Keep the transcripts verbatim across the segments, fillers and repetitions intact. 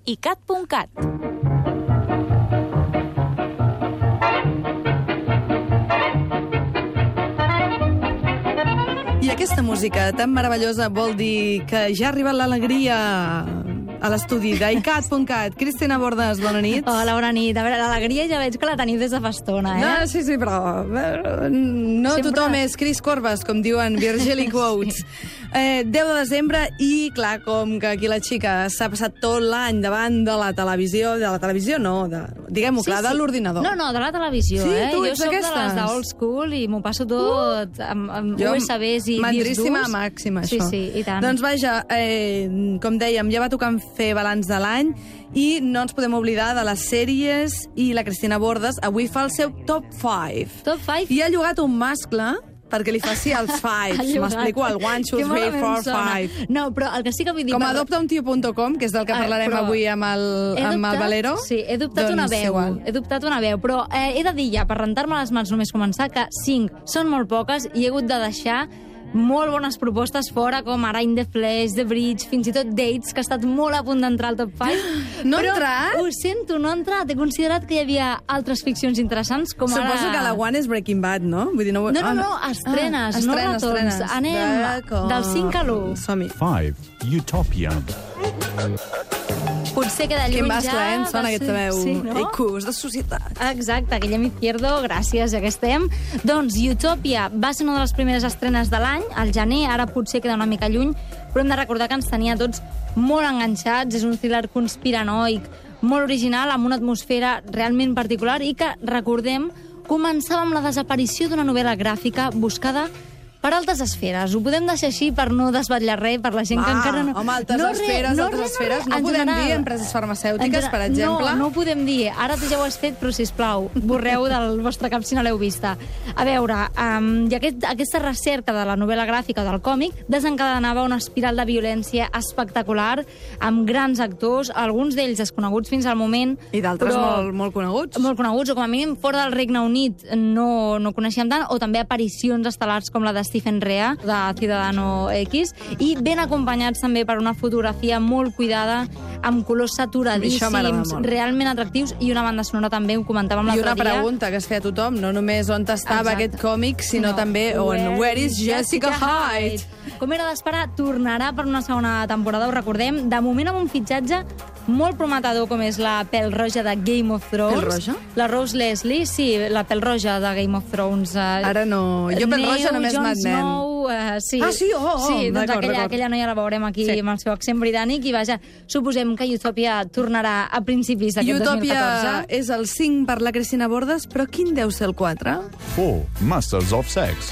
i cat punt cat. I aquesta música tan meravellosa vol dir que ja ha arribat l'alegria a l'estudi d'icat punt cat. Cristina Bordes, bona nit. Hola, bona nit. A veure, l'alegria ja veig que la teniu des de fa estona, eh? No, sí, sí, però no Sempre... tothom és Cris Corbes, com diuen Virgili Quotes. Sí. Eh, deu de desembre i, clar, com que aquí la xica s'ha passat tot l'any davant de la televisió, de la televisió no, de, diguem-ho sí, clar, sí. de l'ordinador. No, no, de la televisió, sí, eh? Tu jo ets soc de les d'old school i m'ho passo tot uh, amb, amb U S Bs i discs durs. Mandríssima màxima, això. Sí, sí, i tant. Doncs vaja, eh, com dèiem, ja va tocant fer balanç de l'any i no ens podem oblidar de les sèries i la Cristina Bordes avui fa el seu top cinc. Top cinc? I ha llogat un mascle perquè li faci els fives. M'explico, el one, two, three, four, five. No, però el que sí que vull dir... Com a adopta un tio punt com, que és del que parlarem ah, avui amb el, dubtat, amb el Valero. Sí, he dubtat doncs una veu. Igual. He dubtat una veu, però eh, he de dir ja, per rentar-me les mans només començar, que cinc són molt poques i he hagut de deixar molt bones propostes fora, com ara In the Flesh, The Bridge, fins i tot Dates, que ha estat molt a punt d'entrar al top cinc. No ha entrat? Ho sento, no ha entrat. He considerat que hi havia altres ficcions interessants, com Suposo ara... Suposo que la One és Breaking Bad, no? Vull dir, no... No, no, no, estrenes, ah, no estrenes, retorns. Estrenes. Anem del cinc a l'u. Som-hi. cinc. Utopia. Potser que de lluny Quin bascle, ja... eh? Em sona aquesta veu. Sí, no? Icus, de societat. Exacte, Guillem Izquierdo, gràcies, ja que estem. Doncs Utopia va ser una de les primeres estrenes de l'any, al gener, ara potser queda una mica lluny, però hem de recordar que ens tenia tots molt enganxats, és un thriller conspiranoic, molt original, amb una atmosfera realment particular i que, recordem, començava amb la desaparició d'una novel·la gràfica buscada per altes esferes. Ho podem deixar així per no desvetllar res, per la gent Va, que encara no... Home, altes no esferes, re, no altes re, esferes. No, no, no podem general, dir empreses farmacèutiques, per exemple? No, no ho podem dir. Ara ja ho has fet, però, sisplau, borreu del vostre cap si no l'heu vista. A veure, um, i aquest, aquesta recerca de la novel·la gràfica del còmic desencadenava una espiral de violència espectacular, amb grans actors, alguns d'ells desconeguts fins al moment. I d'altres però... molt, molt coneguts. Molt coneguts, o com a mínim fora del Regne Unit no, no coneixíem tant, o també aparicions estel·lars com la de Stephen Rea, de Ciudadano X, i ben acompanyats també per una fotografia molt cuidada, amb colors saturadíssims, realment atractius, i una banda sonora també, ho comentàvem l'altre dia. I una pregunta que es feia tothom, no només on estava Exacte. aquest còmic, sinó no. també on Where, Where is Jessica, Jessica Hyde? Hyde? Com era d'esperar, tornarà per una segona temporada, ho recordem, de moment amb un fitxatge molt prometedor, com és la pèl roja de Game of Thrones. Pèl roja? La Rose Leslie, sí, la pèl roja de Game of Thrones. Ara no, jo pèl roja només Mad Men. Snow, uh, sí. Ah, sí? Oh, oh. Sí, doncs aquella, aquella noia la veurem aquí sí. amb el seu accent britànic, i vaja, suposem que Utopia tornarà a principis d'aquest dos mil catorze. Utopia és el cinc per la Cristina Bordes, però quin deu ser el quatre? four. Masters of Sex.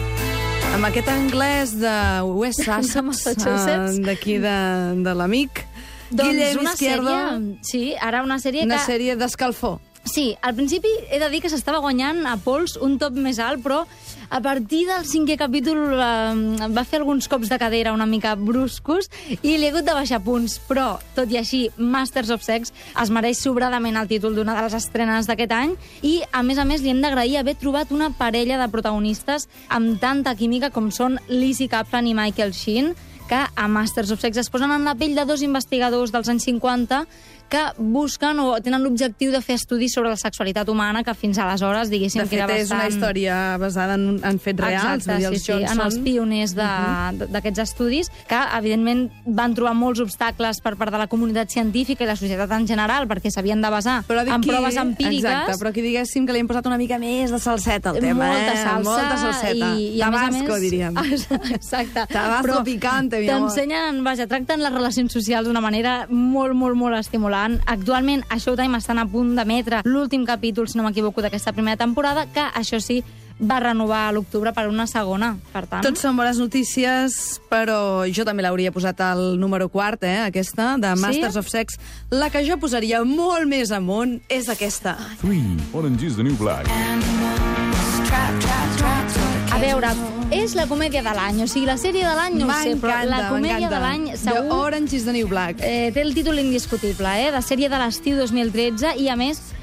Amb aquest anglès de West Sussex, uh, d'aquí de, de l'amic, doncs Guillem una Izquierdo. Sèrie, sí, ara una sèrie una que... Una sèrie d'escalfor. Sí, al principi he de dir que s'estava guanyant a pols un top més alt, però a partir del cinquè capítol eh, va fer alguns cops de cadera una mica bruscos i li he hagut de baixar punts, però, tot i així, Masters of Sex es mereix sobradament el títol d'una de les estrenes d'aquest any i, a més a més, li hem d'agrair haver trobat una parella de protagonistes amb tanta química com són Lizzie Kaplan i Michael Sheen, que a Masters of Sex es posen en la pell de dos investigadors dels anys cinquanta que busquen o tenen l'objectiu de fer estudis sobre la sexualitat humana, que fins aleshores, diguéssim, que era bastant... De fet, és una història basada en, en fets reals. Exacte, sí, sí, en els pioners d'aquests uh-huh. estudis, que, evidentment, van trobar molts obstacles per part de la comunitat científica i la societat en general, perquè s'havien de basar en proves empíriques. Exacte, però aquí diguéssim que li hem posat una mica més de salseta al tema. Molta eh? salsa. Molta salseta. I, i Tabasco, més, diríem. Exacte. Tabasco picante, mi amor. T'ensenyen, vaja, tracten les relacions socials d'una manera molt, molt, molt estimulant. Actualment a Showtime estan a punt d'emetre l'últim capítol, si no m'equivoco, d'aquesta primera temporada, que això sí, va renovar a l'octubre per una segona. Per tant... Tots són bones notícies, però jo també l'hauria posat al número quart, eh, aquesta, de Masters sí? of Sex. La que jo posaria molt més amunt és aquesta. three. Orange is the New Black. A veure, és la comèdia de l'any, o sigui, la sèrie de l'any no ho sé, però la comèdia de l'any segur... The Orange is the New Black. Eh, té el títol indiscutible, eh, de sèrie de l'estiu dos mil tretze, i a més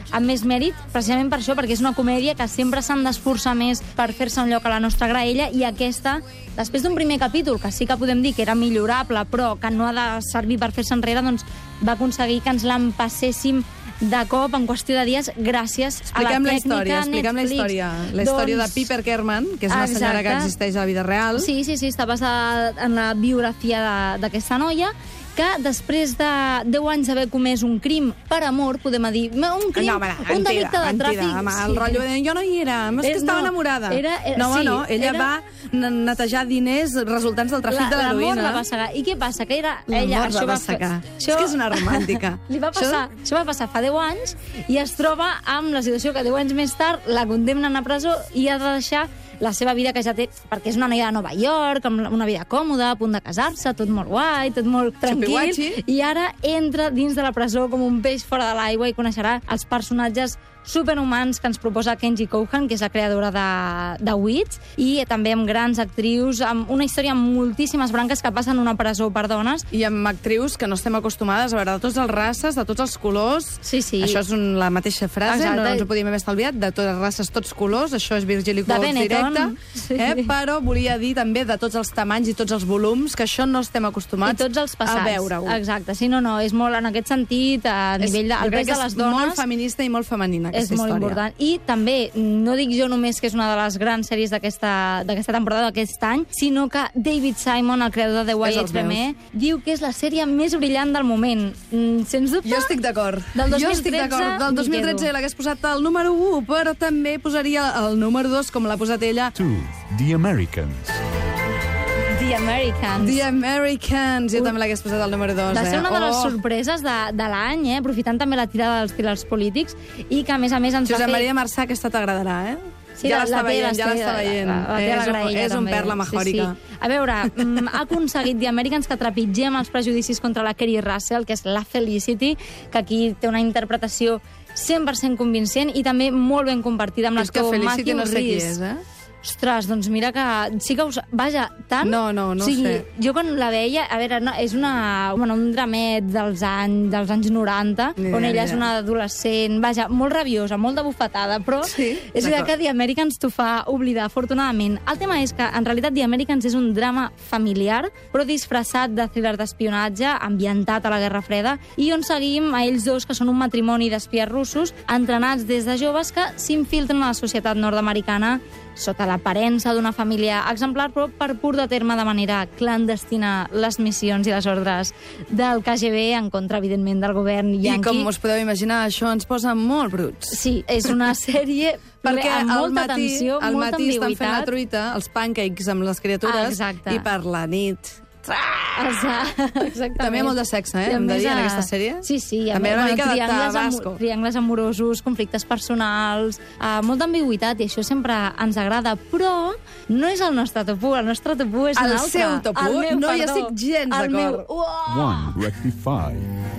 amb més mèrit, precisament per això, perquè és una comèdia que sempre s'han d'esforçar més per fer-se un lloc a la nostra graella, i aquesta, després d'un primer capítol, que sí que podem dir que era millorable, però que no ha de servir per fer-se enrere, doncs va aconseguir que ens l'empasséssim de cop, en qüestió de dies, gràcies expliquem a la tècnica la història, expliquem Netflix. la història. La història doncs... de Piper Kerman, que és una Exacte. senyora que existeix a la vida real. Sí, sí, sí, està basada en la biografia de- d'aquesta noia, que després de deu anys d'haver comès un crim per amor, podem dir, un crim, No, home, un delicte de mentida, tràfic... home, el rotllo de jo no hi era, és que Eh, estava no, enamorada. era- era- no, home, sí, no, ella era- va n- netejar diners resultants del tràfic de L'amor l'heroïna. la va cegar. I què passa? Que era ella... L'amor la això va fer- cegar. Això... És que és una romàntica. Li va passar, això... això va passar fa deu anys i es troba amb la situació que deu anys més tard la condemnen a presó i ha de deixar la seva vida que ja té, perquè és una noia de Nova York, amb una vida còmoda, a punt de casar-se, tot molt guai, tot molt tranquil, Xupi-guachi. i ara entra dins de la presó com un peix fora de l'aigua i coneixerà els personatges superhumans que ens proposa Kenji Kohan, que és la creadora de, de Wits, i també amb grans actrius, amb una història amb moltíssimes branques que passen una presó per dones. I amb actrius que no estem acostumades a veure de totes les races, de tots els colors. Sí, sí. Això és un, la mateixa frase, Exacte. no ens ho podíem haver estalviat, de totes les races, tots colors, això és Virgili De Quotes Benetton. directe. Sí. Eh? Però volia dir també de tots els tamanys i tots els volums, que això no estem acostumats I tots els passats. a veure-ho. Exacte, sí, no, no, és molt en aquest sentit, a És- nivell de, jo el crec pes de que les és dones... molt feminista i molt femenina, És aquesta molt història. important. I també, no dic jo només que és una de les grans sèries d'aquesta d'aquesta temporada, d'aquest any, sinó que David Simon, el creador de The És Wyatt els meus. Tremé, diu que és la sèrie més brillant del moment. Mm, Sens dubte... Jo estic d'acord. Del dos Jo mil estic tretze d'acord. Del dos mil m'hi tretze quedo. l'hagués posat al número u, però també posaria el número dos, com l'ha posat ella. two. The Americans. The Americans. The Americans. Jo també l'hagués posat al número dos. Va ser eh? una de les Oh. sorpreses de, de l'any, eh? Aprofitant també la tirada dels thrillers polítics, i que, a més a més, ens Josep va fer... Maria Marçà, aquesta t'agradarà, eh? Sí, ja la- l'està la té, veient, ja la té, l'està veient. la- la té a la És un- graella, És un també. perla majòrica. Sí, sí. A veure, mm, ha aconseguit The Americans que trepitgem els prejudicis contra la Kerry Russell, que és la Felicity, que aquí té una interpretació cent per cent convincent i també molt ben compartida amb És que l'actor Felicity Matthew no sé qui Rhys. és, eh? Ostres, doncs mira que sí que us... Vaja, tant... No, no, no o sigui, sé. Jo quan la veia... A veure, no, és una, bueno, un dramet dels anys, dels anys noranta, Ni on idea, ella ni és idea. una adolescent, vaja, molt rabiosa, molt de bufetada, però Sí, és veritat d'acord. que The Americans t'ho fa oblidar, afortunadament. El tema és que, en realitat, The Americans és un drama familiar, però disfressat de thriller d'espionatge, ambientat a la Guerra Freda, i on seguim a ells dos, que són un matrimoni d'espies russos, entrenats des de joves que s'infiltren a la societat nord-americana sota l'aparença d'una família exemplar, però per portar a terme de manera clandestina les missions i les ordres del K G B en contra, evidentment, del govern I yanqui. com us podeu imaginar, això ens posa molt bruts. Sí, és una sèrie Perquè amb al molta matí, tensió, al molta matí estan fent la ambigüitat. truita, els pancakes amb les criatures, Ah, exacte. i per la nit... Exacte. Exactament. També hi ha molt de sexe, eh, I a hem de més, dir, en a- aquesta sèrie. Sí, sí. a També hi ha més, una mica de triangles tabasco. amo- Triangles amorosos, conflictes personals, uh, molta ambigüitat, i això sempre ens agrada, però no és el nostre top u, el nostre top u és El un altre. seu top u? El meu, No hi perdó. estic gens El meu... d'acord. Uah! one. Rectify.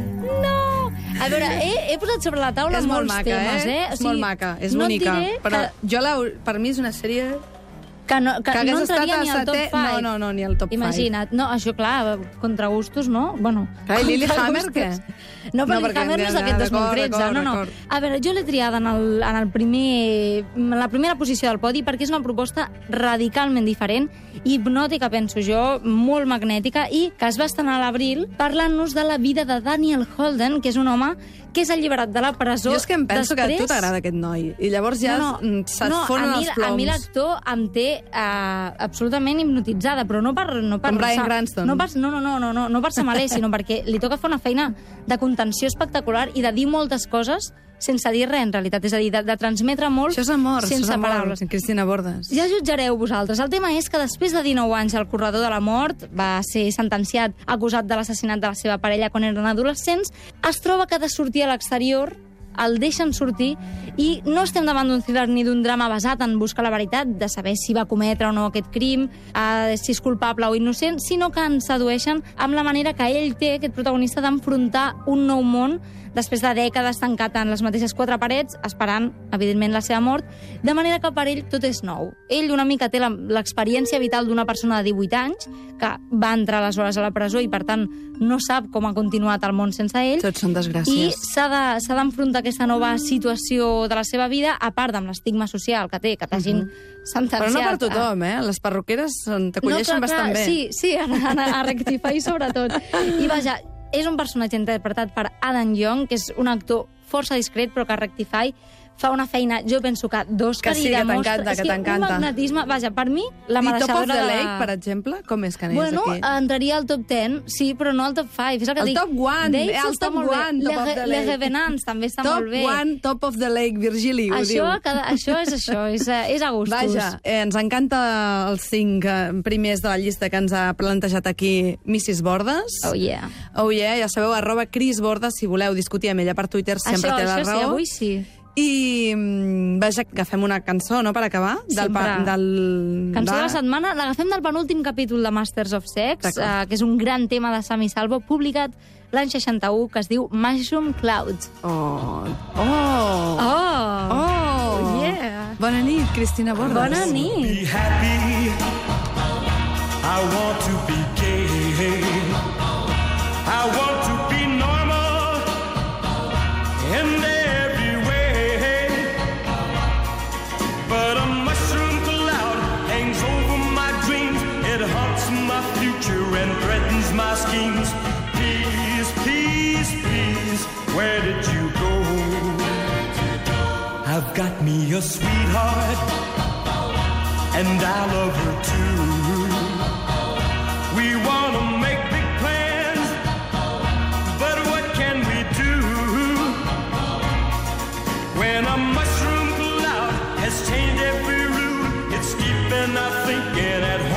No! A veure, he, he posat sobre la taula És molt molts maca, temes, eh? eh? És molt maca, és no et bonica. diré Però que, jo la, per mi és una sèrie que no, que que hagués no estat entraria a ni al top setè... cinc. No, no, no, ni al top cinc. Imagina't. No, això, clar, contra gustos, no? Bueno, Clar, i contra Lilyhammer, gustos. què? No, però No, perquè- Lilyhammer no és d'aquest dos mil d'acord, tretze. d'acord, No, no. d'acord. A veure, jo l'he triada en, el, en, el primer, en la primera posició del podi perquè és una proposta radicalment diferent, hipnòtica, penso jo, molt magnètica, i que es va estrenar a l'abril parlant-nos de la vida de Daniel Holden, que és un home que és alliberat de la presó. Jo és que em penso després... que a tu t'agrada aquest noi. I llavors ja no, no, se't no, fonen a mi, els A ploms. mi l'actor em té uh, absolutament hipnotitzada, però no per... No per Com Bryan sa- Cranston. No, per, no, no, no, no, no, no per ser malè, sinó perquè li toca fer una feina de contenció espectacular i de dir moltes coses sense dir res, en realitat. És a dir, de, de transmetre molt Això és amor, sense això és amor. paraules. Cristina Bordes. Ja jutjareu vosaltres. El tema és que després de dinou anys al corredor de la mort, va ser sentenciat, acusat de l'assassinat de la seva parella quan eren adolescents, es troba que ha de sortir a l'exterior, el deixen sortir, i no estem davant d'un thriller ni d'un drama basat en buscar la veritat, de saber si va cometre o no aquest crim, eh, si és culpable o innocent, sinó que ens sedueixen amb la manera que ell té, aquest protagonista, d'enfrontar un nou món després de dècades tancat en les mateixes quatre parets, esperant, evidentment, la seva mort, de manera que per ell tot és nou. Ell una mica té la- l'experiència vital d'una persona de divuit anys, que va entrar aleshores a la presó i, per tant, no sap com ha continuat el món sense ell, Tots són i desgràcies. s'ha de- s'ha d'enfrontar aquesta nova situació de la seva vida, a part amb l'estigma social que té, que t'hagin sentenciat... Però no per tothom, eh? Les perruqueres t'acolleixen no, clar, bastant clar, bé. Sí, sí, a, a, a Rectify sobretot. I vaja, és un personatge interpretat per Adam Young, que és un actor força discret, però que a Rectify fa una feina, jo penso que d'Òscar Que sí, i que demostra... t'encanta, que és t'encanta. un magnetisme... Vaja, per mi, la I Top mereixedora of the de la... Lake, per exemple, com és que n'és Bueno, aquí? entraria al top deu, sí, però no al top cinc. És el que El dic. top one, Dates eh, el està top molt bé. one, Top Les of the Re- Lake. Les Revenants també està Top molt bé. one, Top of the Lake, Virgili, ho Això, diu. cada, això és això, és, és a gustos. Vaja, eh, ens encanta els cinc eh, primers de la llista que ens ha plantejat aquí missis Bordes. Oh, yeah. Oh yeah, ja sabeu, arroba Cris Bordes, si voleu discutir amb ella per Twitter, sempre Això, té la això raó. sí, avui sí. I, mm, vaja, agafem una cançó, no?, per acabar. Del, pa- Sempre. del... Cançó va. de la setmana, l'agafem del penúltim capítol de Masters of Sex, D'acord. eh, que és un gran tema de Sammy Salvo, publicat l'any seixanta-u, que es diu Mushroom Cloud. Oh, oh, Oh! oh. Oh, yeah. Bona nit, Cristina Bordes. Bona nit. Be happy. I want to be gay. I want to be normal in every way. But a mushroom cloud hangs over my dreams. It haunts my future and threatens my schemes. Please, please, please, where did you go? I've got me a sweetheart, and I love her too. We wanna make big plans, but what can we do when a mushroom cloud has changed every rule? It's keeping our thinking at home.